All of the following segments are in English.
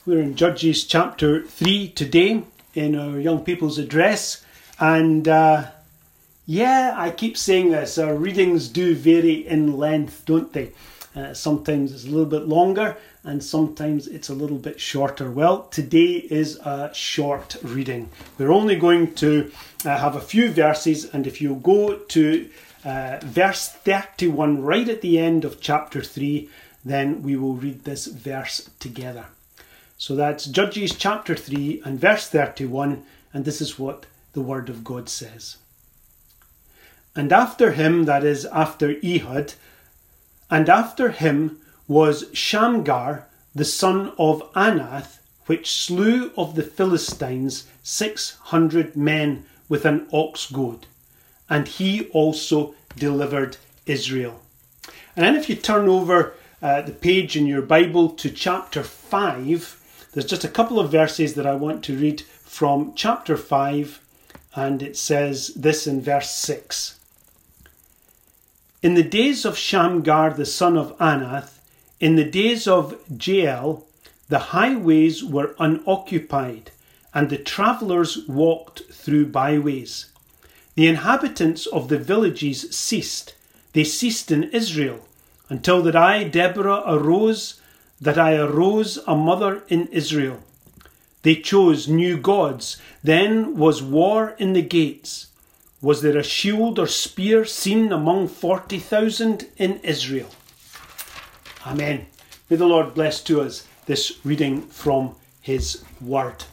We're in Judges chapter 3 today in our young people's address, and I keep saying this, our readings do vary in length, don't they? Sometimes it's a little bit longer and sometimes it's a little bit shorter. Well, today is a short reading. We're only going to have a few verses, and if you go to verse 31 right at the end of chapter 3, then we will read this verse together. So that's Judges chapter 3 and verse 31, and this is what the word of God says. And after him, that is after Ehud, and after him was Shamgar, the son of Anath, which slew of the Philistines 600 men with an ox goad, and he also delivered Israel. And then if you turn over the page in your Bible to chapter 5, there's just a couple of verses that I want to read from chapter 5, and it says this in verse 6. In the days of Shamgar the son of Anath, in the days of Jael, the highways were unoccupied, and the travellers walked through byways. The inhabitants of the villages ceased. They ceased in Israel, until that I, Deborah, arose a mother in Israel. They chose new gods. Then was war in the gates. Was there a shield or spear seen among 40,000 in Israel? Amen. May the Lord bless to us this reading from his word.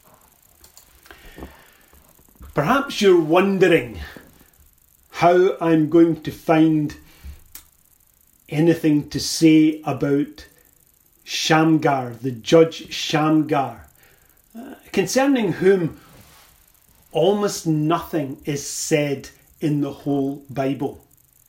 Perhaps you're wondering how I'm going to find anything to say about Shamgar, the judge Shamgar, concerning whom almost nothing is said in the whole Bible.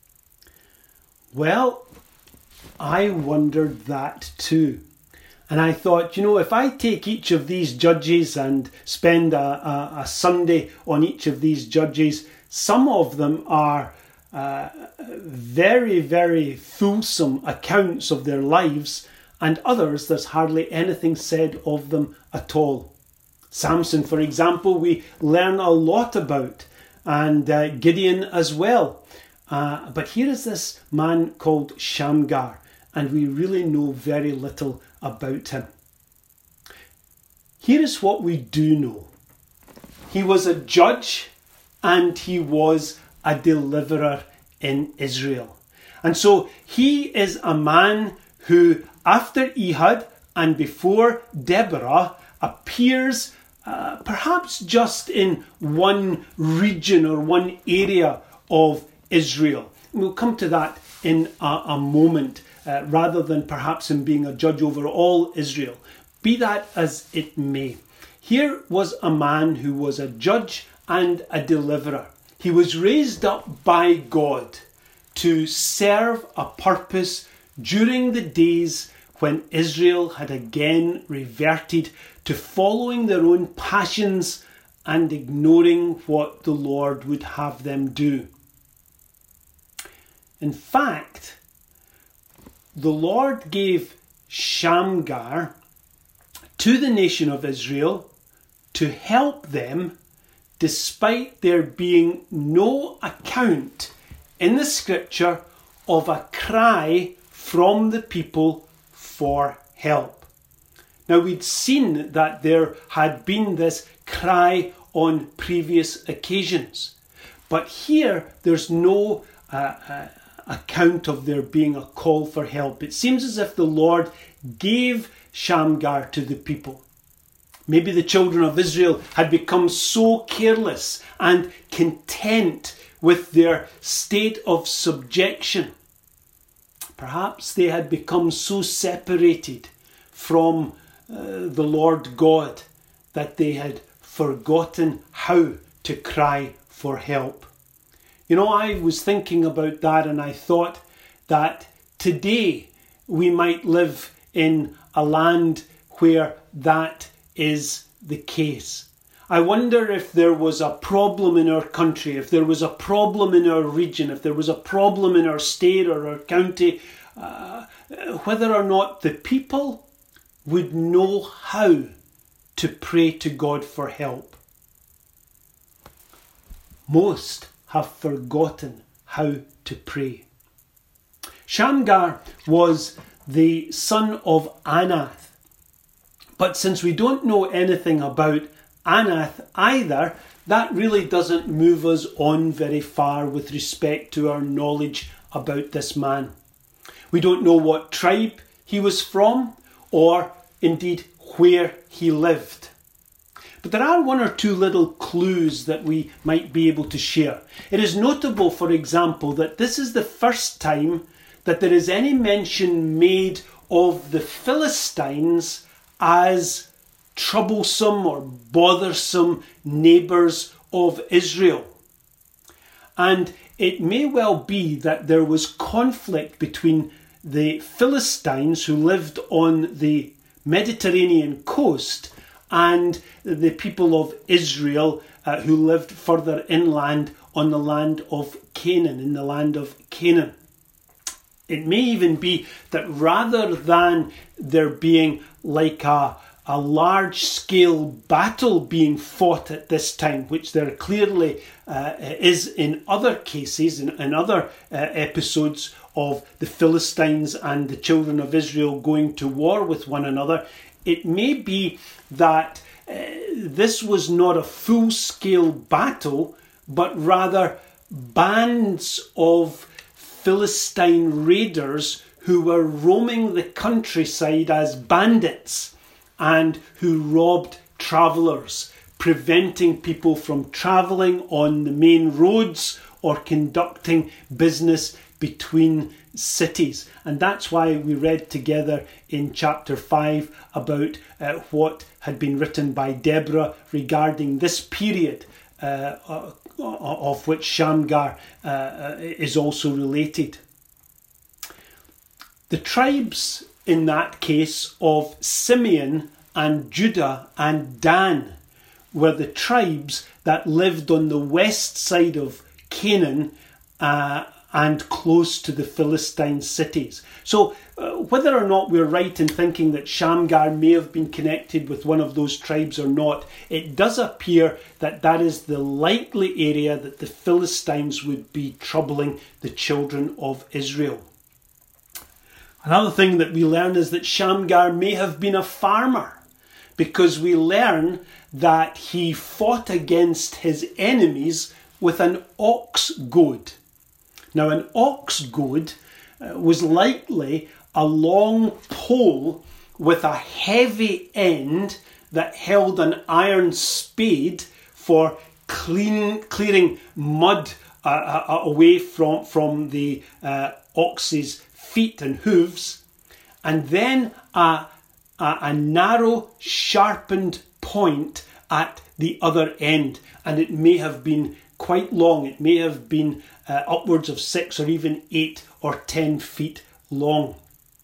Well, I wondered that too. And I thought, if I take each of these judges and spend a Sunday on each of these judges, some of them are very, very fulsome accounts of their lives, and others there's hardly anything said of them at all. Samson, for example, we learn a lot about, and Gideon as well. But here is this man called Shamgar, and we really know very little about him. Here is what we do know. He was a judge and he was a deliverer in Israel. And so he is a man who, after Ehud and before Deborah, appears perhaps just in one region or one area of Israel. We'll come to that in a moment, rather than perhaps him being a judge over all Israel. Be that as it may. Here was a man who was a judge and a deliverer. He was raised up by God to serve a purpose during the days when Israel had again reverted to following their own passions and ignoring what the Lord would have them do. In fact, the Lord gave Shamgar to the nation of Israel to help them, despite there being no account in the scripture of a cry from the people for help. Now, we'd seen that there had been this cry on previous occasions, but here there's no account of there being a call for help. It seems as if the Lord gave Shamgar to the people. Maybe the children of Israel had become so careless and content with their state of subjection. Perhaps they had become so separated from the Lord God that they had forgotten how to cry for help. I was thinking about that, and I thought that today we might live in a land where that is the case. I wonder if there was a problem in our country, if there was a problem in our region, if there was a problem in our state or our county, whether or not the people would know how to pray to God for help. Most have forgotten how to pray. Shamgar was the son of Anath. But since we don't know anything about Anath either, that really doesn't move us on very far with respect to our knowledge about this man. We don't know what tribe he was from, or indeed where he lived. But there are one or two little clues that we might be able to share. It is notable, for example, that this is the first time that there is any mention made of the Philistines as troublesome or bothersome neighbours of Israel. And it may well be that there was conflict between the Philistines who lived on the Mediterranean coast and the people of Israel who lived further inland on the land of Canaan, in the land of Canaan. It may even be that rather than there being like a large-scale battle being fought at this time, which there clearly is in other cases, in other episodes of the Philistines and the children of Israel going to war with one another, it may be that this was not a full-scale battle, but rather bands of Philistine raiders who were roaming the countryside as bandits and who robbed travellers, preventing people from travelling on the main roads or conducting business between cities. And that's why we read together in chapter 5 about what had been written by Deborah regarding this period of which Shamgar is also related. The tribes in that case of Simeon and Judah and Dan were the tribes that lived on the west side of Canaan and close to the Philistine cities. So whether or not we're right in thinking that Shamgar may have been connected with one of those tribes or not, it does appear that that is the likely area that the Philistines would be troubling the children of Israel. Another thing that we learn is that Shamgar may have been a farmer, because we learn that he fought against his enemies with an ox goad. Now, an ox goad was likely a long pole with a heavy end that held an iron spade for clearing mud away from the ox's feet and hooves, and then a narrow, sharpened point at the other end. And it may have been quite long. It may have been upwards of 6 or even 8 or 10 feet long.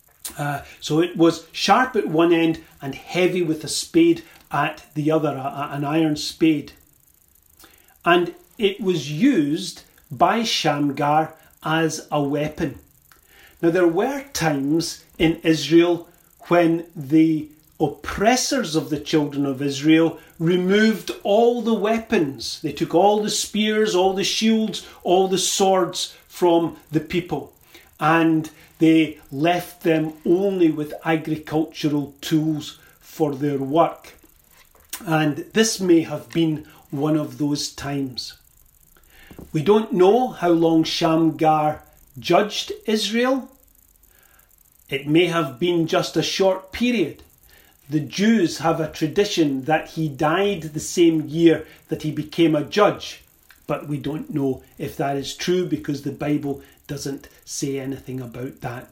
So it was sharp at one end and heavy with a spade at the other, an iron spade. And it was used by Shamgar as a weapon. Now, there were times in Israel when the oppressors of the children of Israel removed all the weapons. They took all the spears, all the shields, all the swords from the people, and they left them only with agricultural tools for their work. And this may have been one of those times. We don't know how long Shamgar judged Israel. It may have been just a short period. The Jews have a tradition that he died the same year that he became a judge, but we don't know if that is true because the Bible doesn't say anything about that.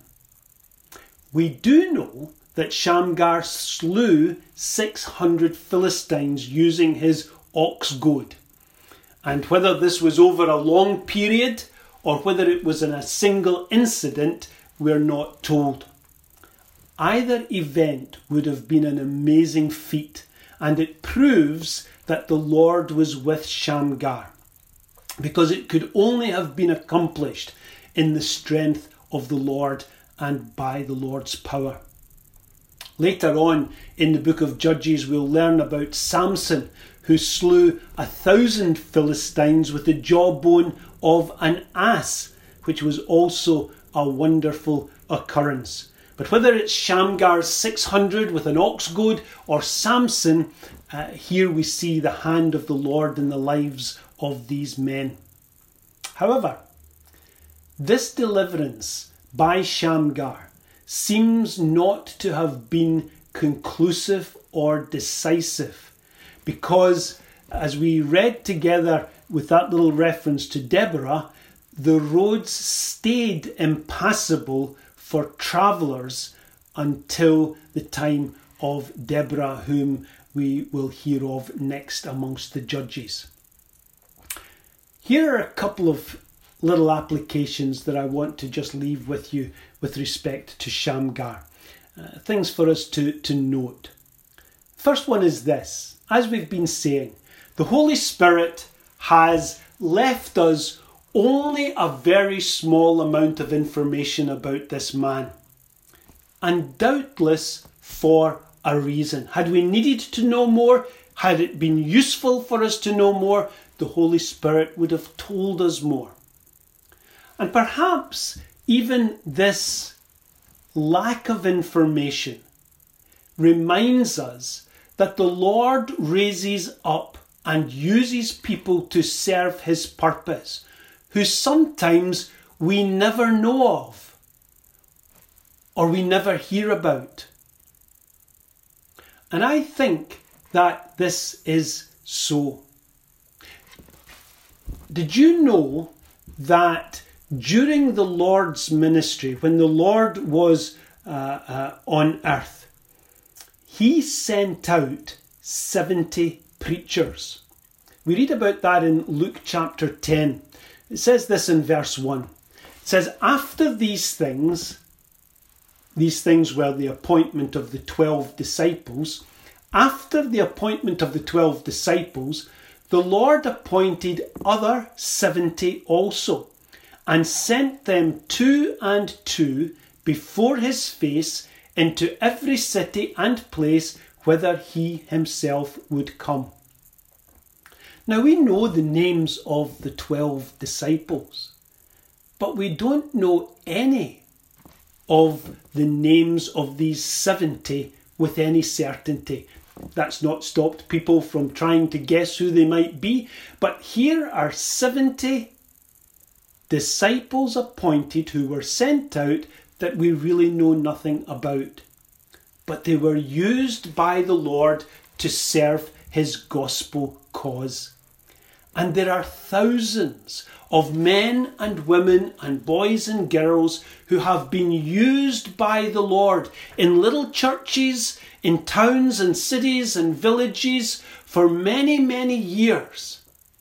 We do know that Shamgar slew 600 Philistines using his ox goad. And whether this was over a long period or whether it was in a single incident, we're not told. Either event would have been an amazing feat, and it proves that the Lord was with Shamgar, because it could only have been accomplished in the strength of the Lord and by the Lord's power. Later on in the book of Judges, we'll learn about Samson, who slew 1,000 Philistines with the jawbone of an ass, which was also a wonderful occurrence. But whether it's Shamgar's 600 with an ox goad or Samson, here we see the hand of the Lord in the lives of these men. However, this deliverance by Shamgar seems not to have been conclusive or decisive, because as we read together with that little reference to Deborah, the roads stayed impassable for travellers until the time of Deborah, whom we will hear of next amongst the judges. Here are a couple of little applications that I want to just leave with you with respect to Shamgar. Things for us to note. First one is this. As we've been saying, the Holy Spirit has left us only a very small amount of information about this man. And doubtless for a reason. Had we needed to know more, had it been useful for us to know more, the Holy Spirit would have told us more. And perhaps even this lack of information reminds us that the Lord raises up and uses people to serve his purpose, who sometimes we never know of or we never hear about. And I think that this is so. Did you know that during the Lord's ministry, when the Lord was on earth, he sent out 70 preachers? We read about that in Luke chapter 10. It says this in verse 1. It says, after these things were the appointment of the 12 disciples. After the appointment of the 12 disciples, the Lord appointed other 70 also, and sent them 2 and 2 before his face into every city and place whither he himself would come. Now we know the names of the 12 disciples, but we don't know any of the names of these 70 with any certainty. That's not stopped people from trying to guess who they might be, but here are 70 disciples appointed who were sent out that we really know nothing about. But they were used by the Lord to serve his gospel cause. And there are thousands of men and women and boys and girls who have been used by the Lord in little churches, in towns and cities and villages for many, many years,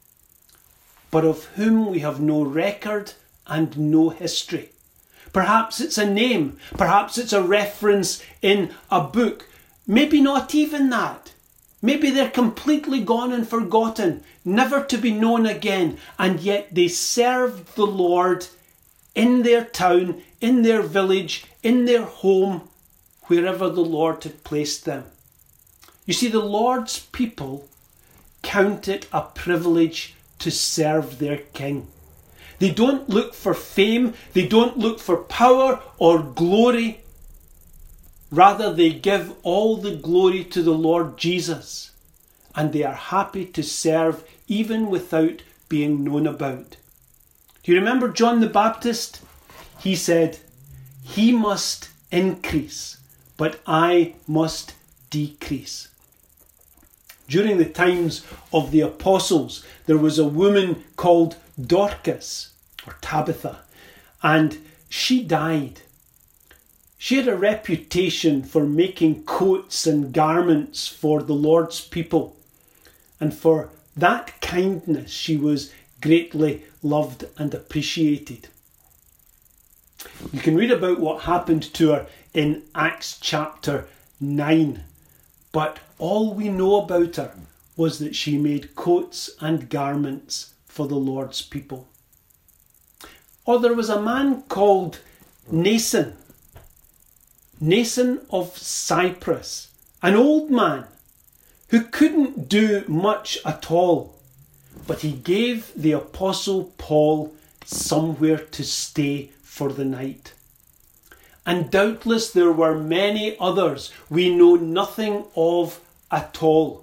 but of whom we have no record and no history. Perhaps it's a name, perhaps it's a reference in a book, maybe not even that. Maybe they're completely gone and forgotten, never to be known again, and yet they served the Lord in their town, in their village, in their home, wherever the Lord had placed them. You see, the Lord's people count it a privilege to serve their King. They don't look for fame, they don't look for power or glory. Rather, they give all the glory to the Lord Jesus, and they are happy to serve even without being known about. Do you remember John the Baptist? He said, "He must increase, but I must decrease." During the times of the apostles, there was a woman called Dorcas, or Tabitha, and she died. She had a reputation for making coats and garments for the Lord's people, and for that kindness she was greatly loved and appreciated. You can read about what happened to her in Acts chapter 9, but all we know about her was that she made coats and garments for the Lord's people. Or there was a man called Nason. Nason of Cyprus, an old man who couldn't do much at all, but he gave the Apostle Paul somewhere to stay for the night. And doubtless there were many others we know nothing of at all.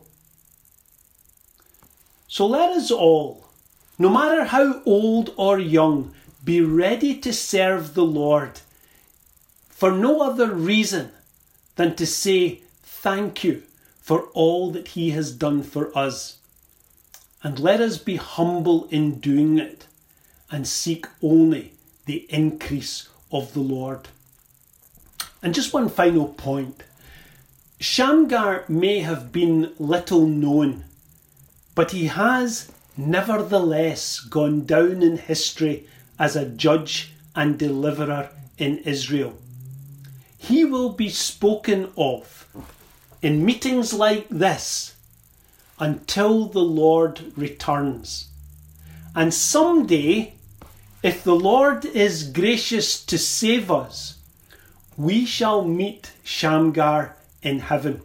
So let us all, no matter how old or young, be ready to serve the Lord for no other reason than to say thank you for all that he has done for us. And let us be humble in doing it and seek only the increase of the Lord. And just one final point. Shamgar may have been little known, but he has nevertheless gone down in history as a judge and deliverer in Israel. He will be spoken of in meetings like this until the Lord returns. And someday, if the Lord is gracious to save us, we shall meet Shamgar in heaven.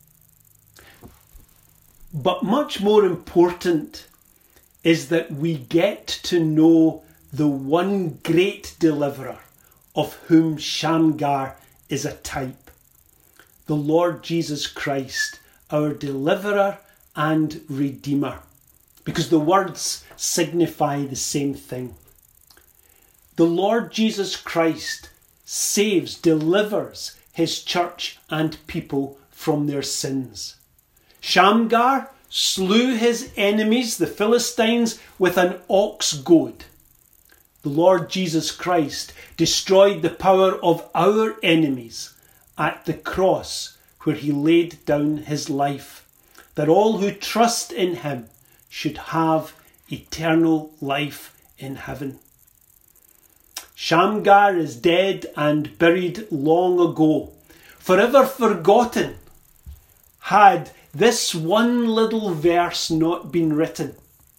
But much more important is that we get to know the one great deliverer of whom Shamgar is a type. The Lord Jesus Christ, our deliverer and redeemer, because the words signify the same thing. The Lord Jesus Christ saves, delivers his church and people from their sins. Shamgar slew his enemies, the Philistines, with an ox goad. The Lord Jesus Christ destroyed the power of our enemies at the cross, where he laid down his life, that all who trust in him should have eternal life in heaven. Shamgar is dead and buried long ago, forever forgotten, had this one little verse not been written.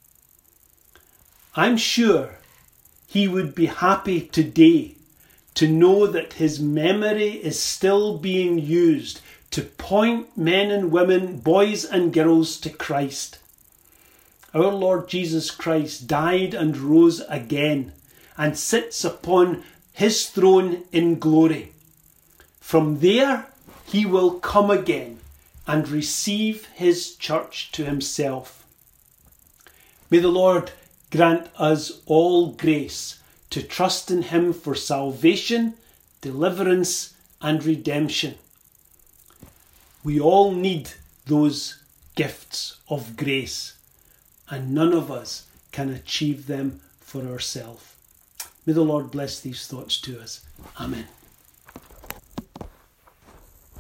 I'm sure he would be happy today to know that his memory is still being used to point men and women, boys and girls to Christ. Our Lord Jesus Christ died and rose again and sits upon his throne in glory. From there he will come again and receive his church to himself. May the Lord grant us all grace to trust in him for salvation, deliverance and redemption. We all need those gifts of grace, and none of us can achieve them for ourselves. May the Lord bless these thoughts to us. Amen.